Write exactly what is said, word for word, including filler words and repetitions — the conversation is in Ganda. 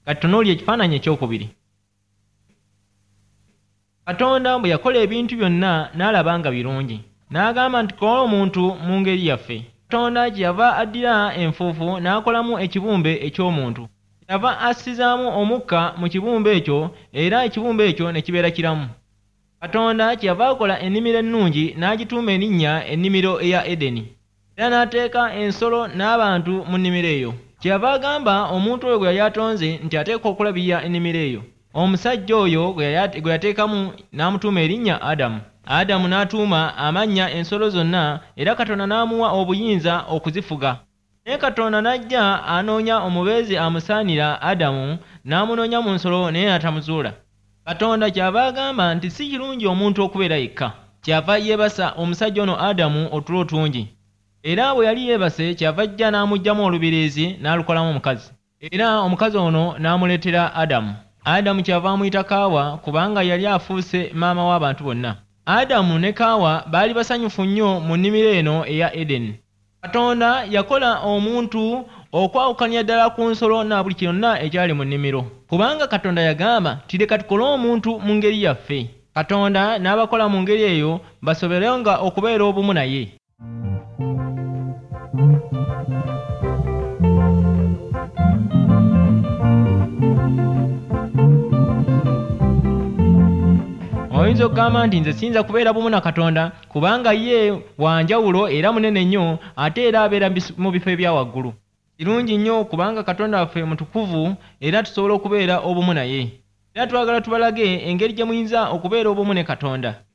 katunuulye ekifaananyi ekyokubiri. Katonda bwe yakola ebintu byonna n'alaba nga birungi, n'agamba nti kola omuntu mu ngeri yaffe. Katonda kyeyava addira enfuufu n'akolamu ekibumbe eky'omuntu. Kyeyava assizaamu omukka mu kibumbe ekyo, era ekibumbe ekyo ne kibeera kiramu. Katonda kyeyava akola ennimiro ennungi n'agituuma erinnya ennimiro eya Edeni, era n'ateeka ensolo n'abantu mu nnimiro eyo. Kyeyava agamba omuntu oyo gwe yali atonze nti ateekwa okulabirira ennimiro eyo. Omusajja oyo gwe yateekamu n'amutuuma erinnya Adamu. Adamu n'atuuma amannya ensolo zonna, era Katonda n'amuwa obuyinza okuzifuga. Naye Katonda n'ajja anoonya omubeezi amusaanira Adamu, n'amunoonya mu nsolo naye n'atamuzuula. Katonda kyava agamba nti si kirungi omuntu okubeera yekka. Kyava yeebasa omusajja ono Adamu otulo tungi. Era bwe yali yeebase kyava ajja n'amuggyamu olubiriizi n'alukolamu omukazi. Era omukazi ono n'amuleetera Adamu. Adamu kyava amuyita Kaawa kubanga yali afuuse maama w'abantu bonna. Adamu ne Kaawa baali basanyufu nnyo mu nnimiro eno eya Edeni. Katonda yakola omuntu okwawukanya ddala ku nsolo na buli kyonna ekyali mu nnimiro, kubanga Katonda yagamba nti leka tukole omuntu mu ngeri yaffe. Katonda n'abakola mu ngeri eyo basobolenga okubeera obumu naye. Oyinza okugamba nti nze siyinza kubeera bumu na Katonda kubanga ye wanjawulo era munene nnyo, ate era abeera mu bifo ebya waggulu. Kirungi nnyo kubanga Katonda waffe mutukuvu era tusobola okubeera obumu naye. Era twagala tubalage engeri gye muyinza okubeera obumu ne Katonda.